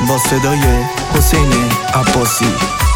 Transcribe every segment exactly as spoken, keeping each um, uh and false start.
با صدای حسین عباسی.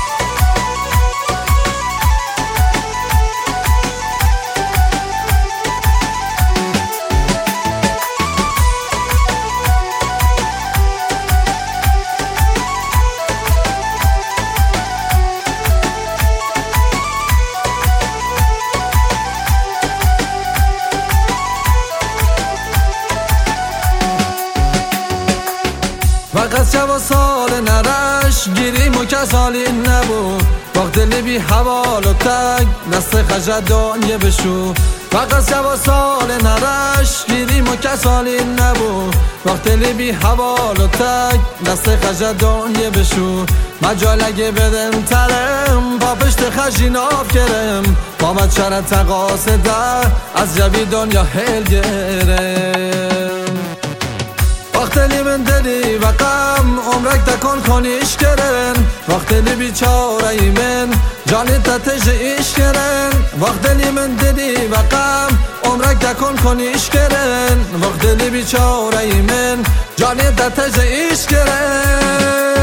وقت شب و سال نرش گیریم و کسالی نبو وقت دلی بی حوال و تگ دست خجد دنیا بشو. وقت شب و سال نرش گیریم و کسالی نبو وقت دلی بی حوال و تگ دست خجد دنیا بشو. مجالگه بدن ترم با پشت خجیناف کرم با مچر تقاس در از جبی دنیا هل گرم. وقت لی من دلی و غم عمرک تکن کنیش کرن وقت لی بیچاره ای من جانی تتج ایش کرن. وقت لی من دلی و غم عمرک تکن کنیش کرن وقت لی بیچاره ای من جانی تتج ایش کرن.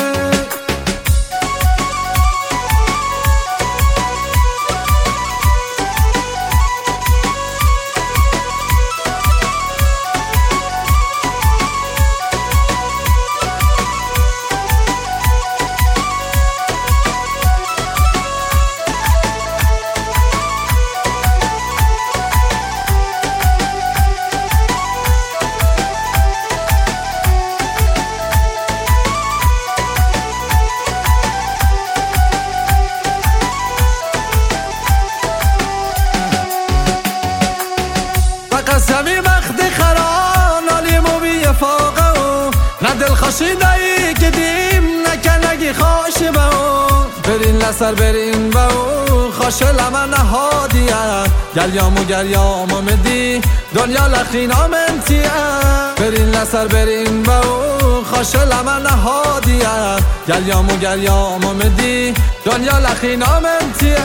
قسمی وقت خران آلی موی فاقه و نه دل خشیده ای که دیم نکنگی خوش باو برین لسر برین باو خوش لمن نهادیه گلیام و گلیام و مدی دنیا لخینا منتیه برین لسر برین باو خوش لمن نهادیه گلیام و گلیام و مدی دنیا لخینا منتیه.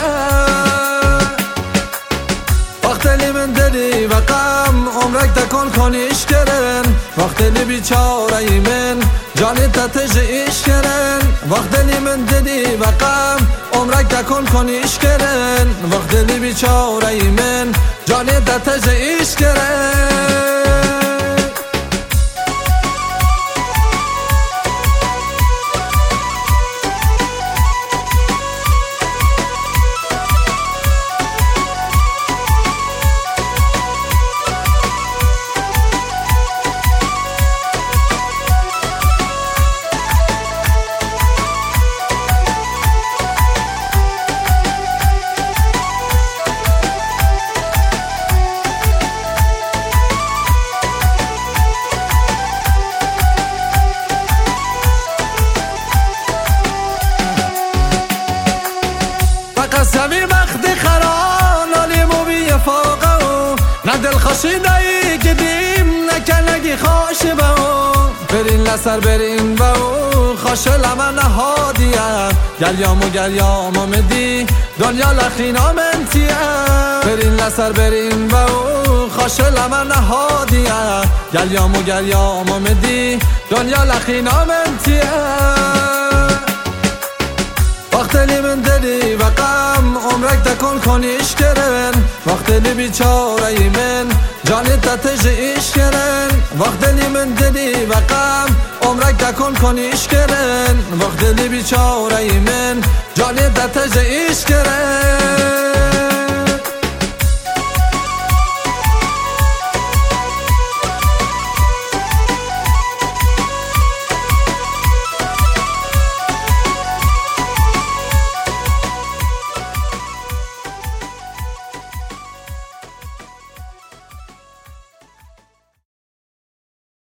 وقت لی من دلی و غم عمرک تکن کنیش کرن وقت لی بیچاره ای من جانی تتج ایش کرن. وقت لی من دلی و غم عمرک تکن کنیش کرن وقت لی بیچاره ای من جانی تتج ایش کرن. قسمی وقت خران آلی موی فاقه و نه دل خشیده ای که دیم نکنگی خوش باو برین لسر برین باو خوش لمن نهادیه گلیام و گلیام و مدی دنیا لخینا منتیه برین لسر برین باو خوش لمن نهادیه گلیام و گلیام و مدی دنیا لخینا منتیه. وقت لی من دلی و غم عمرک تکن کنیش کرن وقت لی بیچاره ای من جانی تتج ایش کرن. وقت لی من دلی و غم عمرک تکن کنیش کرن وقت لی بیچاره ای من جانی تتج ایش کرن.